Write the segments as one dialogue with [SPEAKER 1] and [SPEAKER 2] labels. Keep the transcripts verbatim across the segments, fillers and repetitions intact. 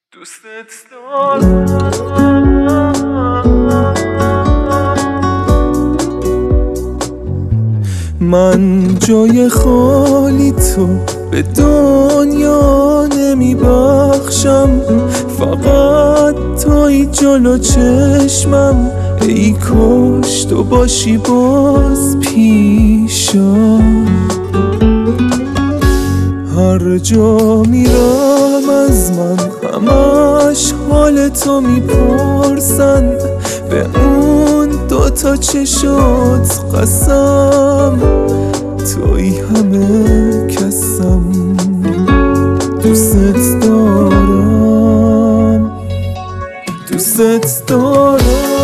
[SPEAKER 1] دوستت دارم. من جای خالی تو به دنیا نمی بخشم، فقط توی جلو چشمم. ای کاش تو باشی باز پیشم. هر جا میرم از من همش حال تو میپرسن، به اون دوتا چشات قسم، توی همه کسم. دوستت دارم، دوستت دارم.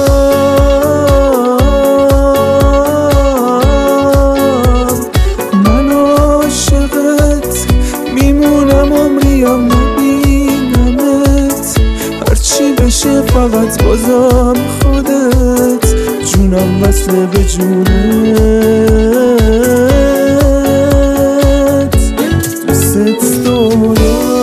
[SPEAKER 1] من عاشقت میمونم، عمریم نبینمت. هرچی بشه فقط بازم خودت، جونم وصله به جونت. دوستت دارم.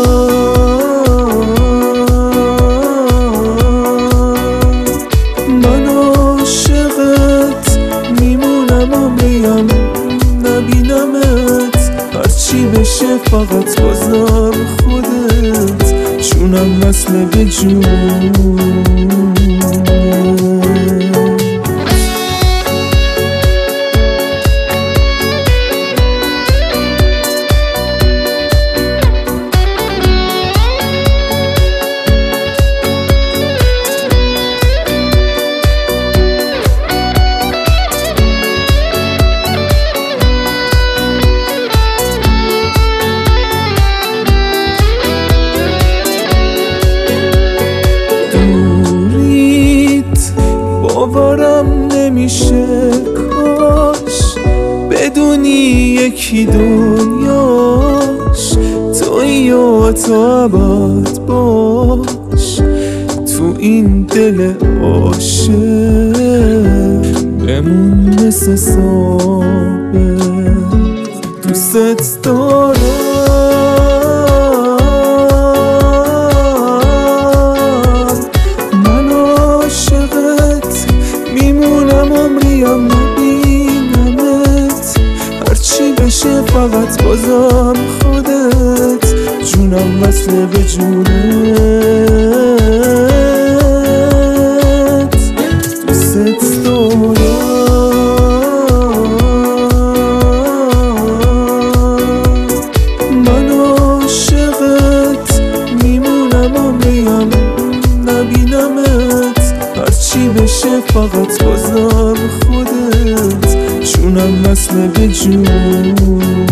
[SPEAKER 1] من عاشقت میمونم، عمریم نبینمت. هرچی بشه فقط بازم خودت، جونم وصله به جونت. باورم نمیشه کاش بدونی یکی دنیاش تویی و تو ابد باش. تو این دل عاشق بمون مثل سابق. دوستت دارم. عمریم نبینمت. هرچی بشه فقط بازم خودت، جونم وصله به جونت. دوستت دارم. من عاشقت میمونم، عمریم نبینمت. هرچی بشه فقط بازم خودت، جونم وصله به جون.